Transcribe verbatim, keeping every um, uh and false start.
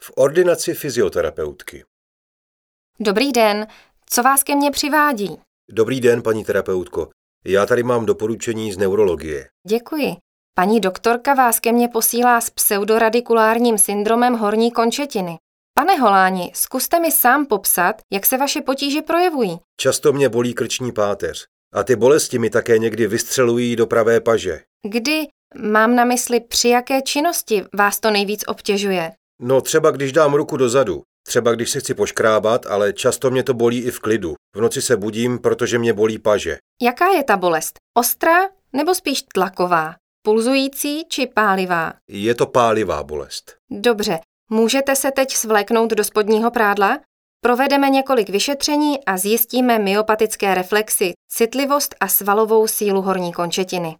v ordinaci fyzioterapeutky. Dobrý den, co vás ke mně přivádí? Dobrý den, paní terapeutko. Já tady mám doporučení z neurologie. Děkuji. Paní doktorka vás ke mně posílá s pseudoradikulárním syndromem horní končetiny. Pane Holáni, zkuste mi sám popsat, jak se vaše potíže projevují. Často mě bolí krční páteř a ty bolesti mi také někdy vystřelují do pravé paže. Kdy, mám na mysli, při jaké činnosti vás to nejvíc obtěžuje? No třeba když dám ruku dozadu, třeba když se chci poškrábat, ale často mě to bolí i v klidu. V noci se budím, protože mě bolí paže. Jaká je ta bolest? Ostrá nebo spíš tlaková? Pulzující či pálivá? Je to pálivá bolest. Dobře, můžete se teď svléknout do spodního prádla? Provedeme několik vyšetření a zjistíme myopatické reflexy, citlivost a svalovou sílu horní končetiny.